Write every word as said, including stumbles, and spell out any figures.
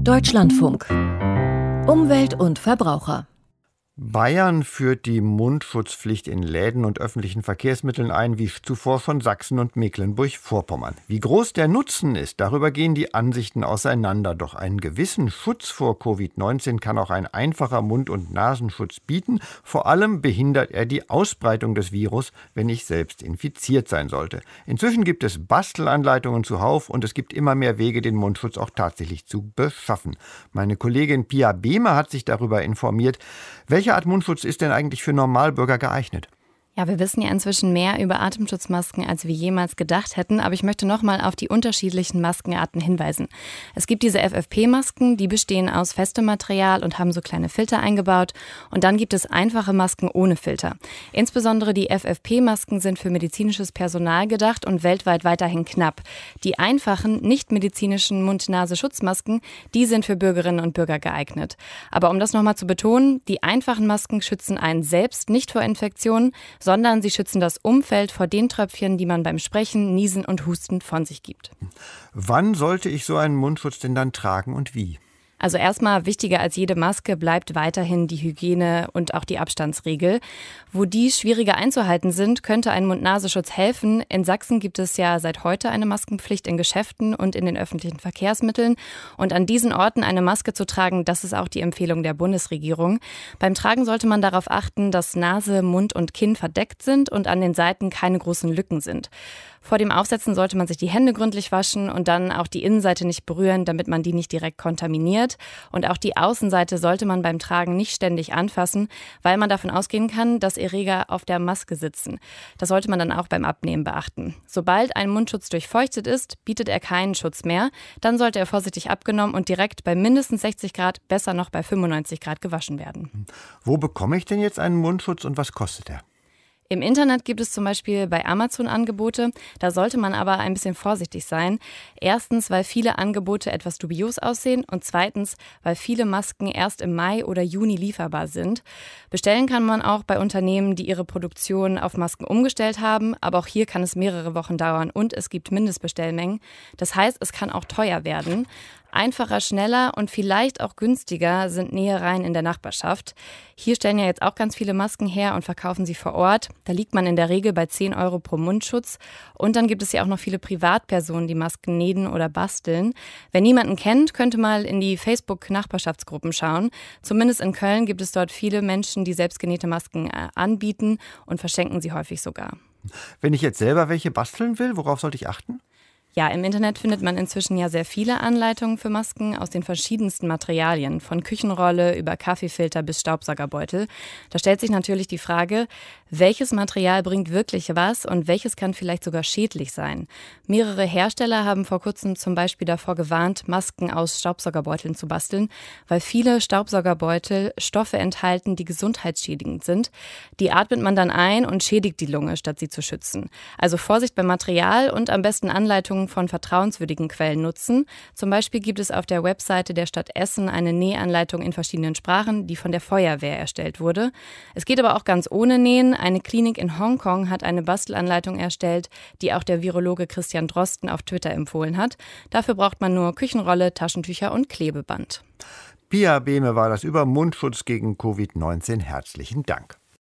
Deutschlandfunk. Umwelt und Verbraucher. Bayern führt die Mundschutzpflicht in Läden und öffentlichen Verkehrsmitteln ein, wie zuvor schon Sachsen und Mecklenburg-Vorpommern. Wie groß der Nutzen ist, darüber gehen die Ansichten auseinander. Doch einen gewissen Schutz vor Covid neunzehn kann auch ein einfacher Mund- und Nasenschutz bieten. Vor allem behindert er die Ausbreitung des Virus, wenn ich selbst infiziert sein sollte. Inzwischen gibt es Bastelanleitungen zuhauf und es gibt immer mehr Wege, den Mundschutz auch tatsächlich zu beschaffen. Meine Kollegin Pia Behme hat sich darüber informiert. Welche Art Mundschutz ist denn eigentlich für Normalbürger geeignet? Ja, wir wissen ja inzwischen mehr über Atemschutzmasken, als wir jemals gedacht hätten. Aber ich möchte nochmal auf die unterschiedlichen Maskenarten hinweisen. Es gibt diese F F P-Masken, die bestehen aus festem Material und haben so kleine Filter eingebaut. Und dann gibt es einfache Masken ohne Filter. Insbesondere die F F P-Masken sind für medizinisches Personal gedacht und weltweit weiterhin knapp. Die einfachen, nicht medizinischen Mund-Nase-Schutzmasken, die sind für Bürgerinnen und Bürger geeignet. Aber um das nochmal zu betonen, die einfachen Masken schützen einen selbst nicht vor Infektionen, sondern sie schützen das Umfeld vor den Tröpfchen, die man beim Sprechen, Niesen und Husten von sich gibt. Wann sollte ich so einen Mundschutz denn dann tragen und wie? Also erstmal wichtiger als jede Maske bleibt weiterhin die Hygiene und auch die Abstandsregel. Wo die schwieriger einzuhalten sind, könnte ein Mund-Nasenschutz helfen. In Sachsen gibt es ja seit heute eine Maskenpflicht in Geschäften und in den öffentlichen Verkehrsmitteln. Und an diesen Orten eine Maske zu tragen, das ist auch die Empfehlung der Bundesregierung. Beim Tragen sollte man darauf achten, dass Nase, Mund und Kinn verdeckt sind und an den Seiten keine großen Lücken sind. Vor dem Aufsetzen sollte man sich die Hände gründlich waschen und dann auch die Innenseite nicht berühren, damit man die nicht direkt kontaminiert. Und auch die Außenseite sollte man beim Tragen nicht ständig anfassen, weil man davon ausgehen kann, dass Erreger auf der Maske sitzen. Das sollte man dann auch beim Abnehmen beachten. Sobald ein Mundschutz durchfeuchtet ist, bietet er keinen Schutz mehr. Dann sollte er vorsichtig abgenommen und direkt bei mindestens sechzig Grad, besser noch bei fünfundneunzig Grad gewaschen werden. Wo bekomme ich denn jetzt einen Mundschutz und was kostet er? Im Internet gibt es zum Beispiel bei Amazon Angebote, da sollte man aber ein bisschen vorsichtig sein. Erstens, weil viele Angebote etwas dubios aussehen und zweitens, weil viele Masken erst im Mai oder Juni lieferbar sind. Bestellen kann man auch bei Unternehmen, die ihre Produktion auf Masken umgestellt haben, aber auch hier kann es mehrere Wochen dauern und es gibt Mindestbestellmengen. Das heißt, es kann auch teuer werden. Einfacher, schneller und vielleicht auch günstiger sind Nähereien in der Nachbarschaft. Hier stellen ja jetzt auch ganz viele Masken her und verkaufen sie vor Ort. Da liegt man in der Regel bei zehn Euro pro Mundschutz. Und dann gibt es ja auch noch viele Privatpersonen, die Masken nähen oder basteln. Wer niemanden kennt, könnte mal in die Facebook-Nachbarschaftsgruppen schauen. Zumindest in Köln gibt es dort viele Menschen, die selbstgenähte Masken anbieten und verschenken sie häufig sogar. Wenn ich jetzt selber welche basteln will, worauf sollte ich achten? Ja, im Internet findet man inzwischen ja sehr viele Anleitungen für Masken aus den verschiedensten Materialien, von Küchenrolle über Kaffeefilter bis Staubsaugerbeutel. Da stellt sich natürlich die Frage, welches Material bringt wirklich was und welches kann vielleicht sogar schädlich sein? Mehrere Hersteller haben vor kurzem zum Beispiel davor gewarnt, Masken aus Staubsaugerbeuteln zu basteln, weil viele Staubsaugerbeutel Stoffe enthalten, die gesundheitsschädigend sind. Die atmet man dann ein und schädigt die Lunge, statt sie zu schützen. Also Vorsicht beim Material und am besten Anleitungen von vertrauenswürdigen Quellen nutzen. Zum Beispiel gibt es auf der Webseite der Stadt Essen eine Nähanleitung in verschiedenen Sprachen, die von der Feuerwehr erstellt wurde. Es geht aber auch ganz ohne Nähen. Eine Klinik in Hongkong hat eine Bastelanleitung erstellt, die auch der Virologe Christian Drosten auf Twitter empfohlen hat. Dafür braucht man nur Küchenrolle, Taschentücher und Klebeband. Pia Behme war das über Mundschutz gegen Covid neunzehn. Herzlichen Dank.